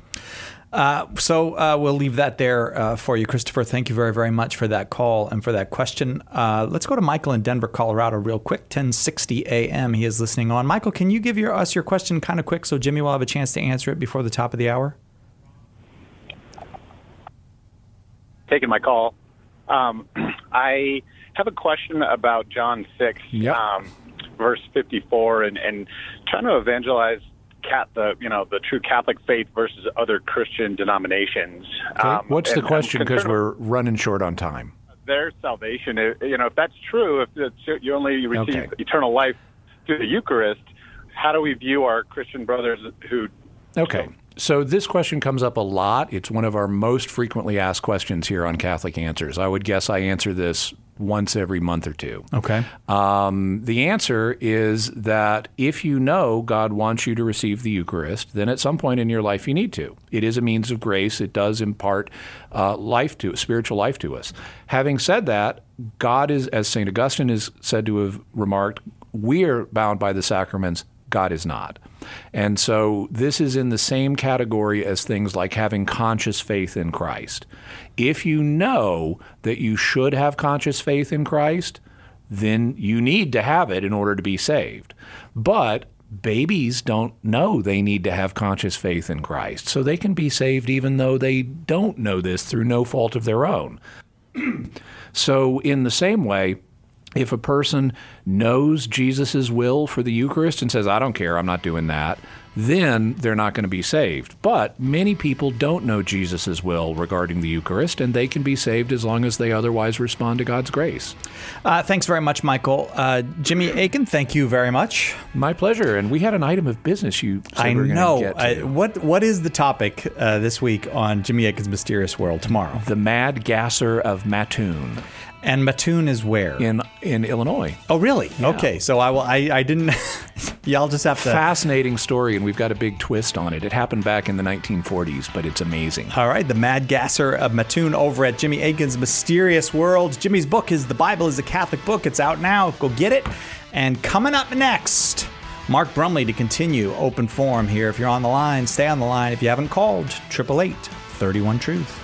So we'll leave that there for you, Christopher. Thank you very, very much for that call and for that question. Let's go to Michael in Denver, Colorado real quick, 1060 a.m. He is listening on. Michael, can you give us your question kind of quick so Jimmy will have a chance to answer it before the top of the hour? Taking my call. I have a question about John 6, verse 54, and trying to evangelize the true Catholic faith versus other Christian denominations. Okay. What's the question? Because we're running short on time. Their salvation, if that's true, if you only receive eternal life through the Eucharist, how do we view our Christian brothers who? Okay. So this question comes up a lot. It's one of our most frequently asked questions here on Catholic Answers. I would guess I answer this once every month or two. Okay. The answer is that if you know God wants you to receive the Eucharist, then at some point in your life you need to. It is a means of grace. It does impart spiritual life to us. Having said that, God is, as St. Augustine is said to have remarked, we are bound by the sacraments. God is not. And so this is in the same category as things like having conscious faith in Christ. If you know that you should have conscious faith in Christ, then you need to have it in order to be saved. But babies don't know they need to have conscious faith in Christ, so they can be saved even though they don't know this through no fault of their own. So in the same way, if a person knows Jesus' will for the Eucharist and says, I don't care, I'm not doing that, then they're not going to be saved. But many people don't know Jesus' will regarding the Eucharist, and they can be saved as long as they otherwise respond to God's grace. Thanks very much, Michael. Jimmy Akin, thank you very much. My pleasure. And we had an item of business you said we're going to get to. What is the topic this week on Jimmy Akin's Mysterious World tomorrow? The Mad Gasser of Mattoon. And Mattoon is where? In Illinois. Oh, really? Yeah. Okay, so I didn't... Y'all just have to... Fascinating story, and we've got a big twist on it. It happened back in the 1940s, but it's amazing. All right, the Mad Gasser of Mattoon over at Jimmy Akin's Mysterious World. Jimmy's book is The Bible is a Catholic Book. It's out now. Go get it. And coming up next, Mark Brumley to continue Open Forum here. If you're on the line, stay on the line. If you haven't called, 888-31-TRUTH.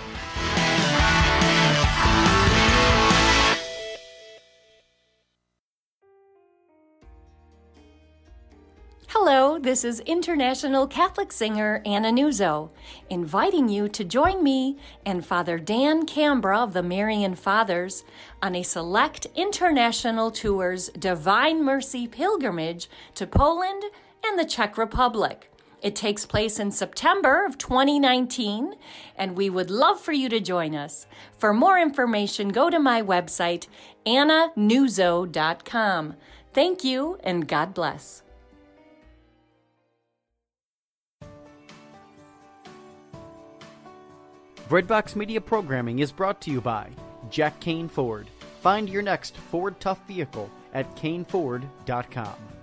Hello, this is international Catholic singer Anna Nuzzo, inviting you to join me and Father Dan Cambra of the Marian Fathers on a select international tour's Divine Mercy pilgrimage to Poland and the Czech Republic. It takes place in September of 2019, and we would love for you to join us. For more information, go to my website, annanuzzo.com. Thank you, and God bless. Breadbox Media programming is brought to you by Jack Kane Ford. Find your next Ford Tough vehicle at caneford.com.